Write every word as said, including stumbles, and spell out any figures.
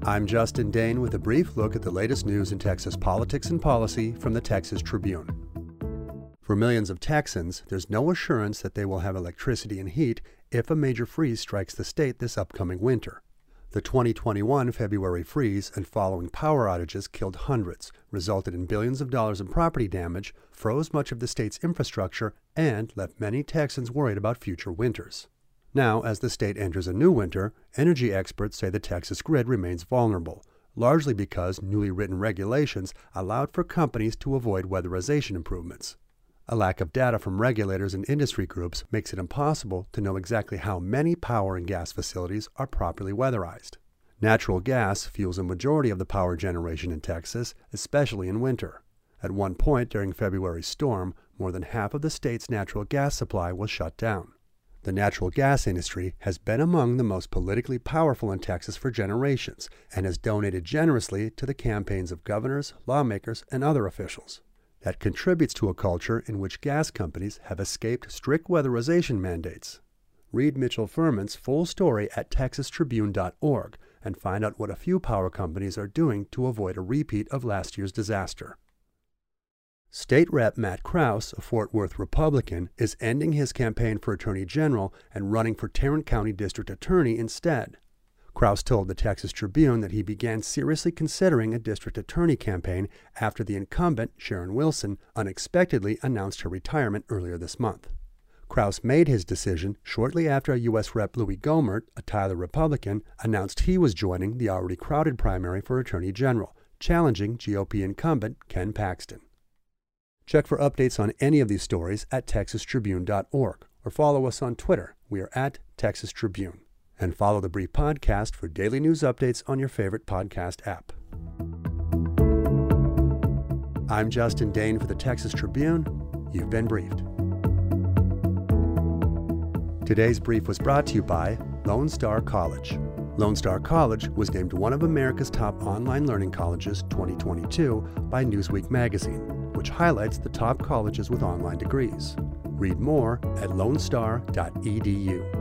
I'm Justin Dane with a brief look at the latest news in Texas politics and policy from the Texas Tribune. For millions of Texans, there's no assurance that they will have electricity and heat if a major freeze strikes the state this upcoming winter. The twenty twenty-one February freeze and following power outages killed hundreds, resulted in billions of dollars in property damage, froze much of the state's infrastructure, and left many Texans worried about future winters. Now, as the state enters a new winter, energy experts say the Texas grid remains vulnerable, largely because newly written regulations allowed for companies to avoid weatherization improvements. A lack of data from regulators and industry groups makes it impossible to know exactly how many power and gas facilities are properly weatherized. Natural gas fuels a majority of the power generation in Texas, especially in winter. At one point during February's storm, more than half of the state's natural gas supply was shut down. The natural gas industry has been among the most politically powerful in Texas for generations and has donated generously to the campaigns of governors, lawmakers, and other officials. That contributes to a culture in which gas companies have escaped strict weatherization mandates. Read Mitchell Furman's full story at texas tribune dot org and find out what a few power companies are doing to avoid a repeat of last year's disaster. State Rep Matt Krause, a Fort Worth Republican, is ending his campaign for Attorney General and running for Tarrant County District Attorney instead. Krause told the Texas Tribune that he began seriously considering a district attorney campaign after the incumbent, Sharon Wilson, unexpectedly announced her retirement earlier this month. Krause made his decision shortly after U S Rep Louis Gohmert, a Tyler Republican, announced he was joining the already crowded primary for Attorney General, challenging G O P incumbent Ken Paxton. Check for updates on any of these stories at texas tribune dot org or follow us on Twitter. We are at Texas Tribune. And follow the Brief Podcast for daily news updates on your favorite podcast app. I'm Justin Dane for the Texas Tribune. You've been briefed. Today's brief was brought to you by Lone Star College. Lone Star College was named one of America's top online learning colleges twenty twenty-two by Newsweek magazine, which highlights the top colleges with online degrees. Read more at lone star dot e d u.